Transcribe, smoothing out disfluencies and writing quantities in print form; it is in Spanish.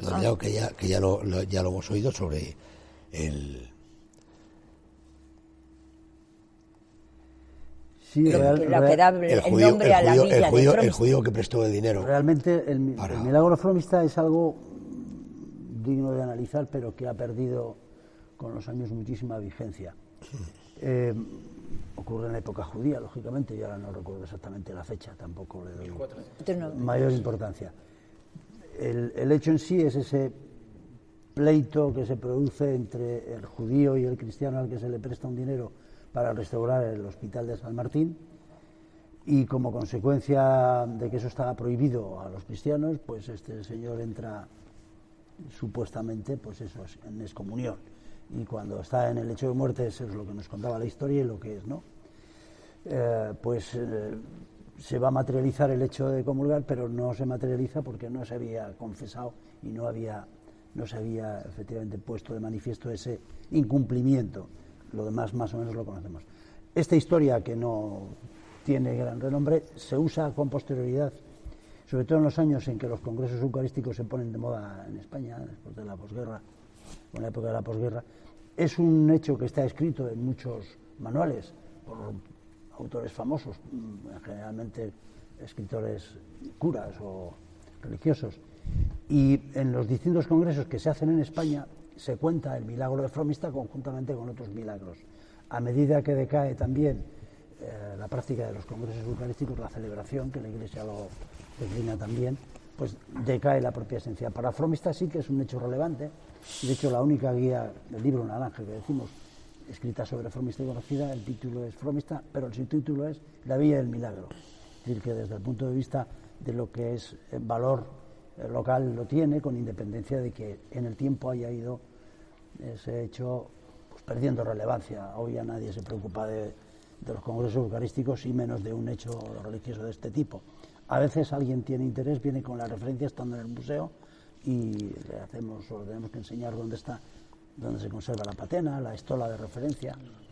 Lo que ya lo hemos oído sobre el... Sí, lo que da el nombre a la villa de Fromista. El judío que prestó el dinero. Realmente el milagro fromista es algo digno de analizar, pero que ha perdido con los años muchísima vigencia. Ocurre en la época judía, lógicamente, y ahora no recuerdo exactamente la fecha, tampoco le doy mayor importancia. El hecho en sí es ese pleito que se produce entre el judío y el cristiano al que se le presta un dinero para restaurar el hospital de San Martín, y como consecuencia de que eso estaba prohibido a los cristianos, pues este señor entra supuestamente pues eso, en excomunión, y cuando está en el lecho de muerte, eso es lo que nos contaba la historia y lo que es, ¿no? Se va a materializar el hecho de comulgar, pero no se materializa porque no se había confesado y no se había efectivamente puesto de manifiesto ese incumplimiento. Lo demás más o menos lo conocemos. Esta historia, que no tiene gran renombre, se usa con posterioridad, sobre todo en los años en que los congresos eucarísticos se ponen de moda en España, después de la posguerra, o en la época de la posguerra. Es un hecho que está escrito en muchos manuales por autores famosos, generalmente escritores curas o religiosos, y en los distintos congresos que se hacen en España se cuenta el milagro de Fromista conjuntamente con otros milagros. A medida que decae también la práctica de los congresos eucarísticos, la celebración, que la Iglesia lo declina también, pues decae la propia esencia. Para Fromista sí que es un hecho relevante, y de hecho la única guía del libro naranja que decimos, escrita sobre Fromista y conocida, el título es Fromista, pero el subtítulo es La Villa del Milagro. Es decir, que desde el punto de vista de lo que es el valor local lo tiene, con independencia de que en el tiempo haya ido ese hecho pues perdiendo relevancia. Hoy ya nadie se preocupa de los congresos eucarísticos y menos de un hecho religioso de este tipo. A veces alguien tiene interés, viene con la referencia estando en el museo y le tenemos que enseñar dónde se conserva la patena, la estola de referencia,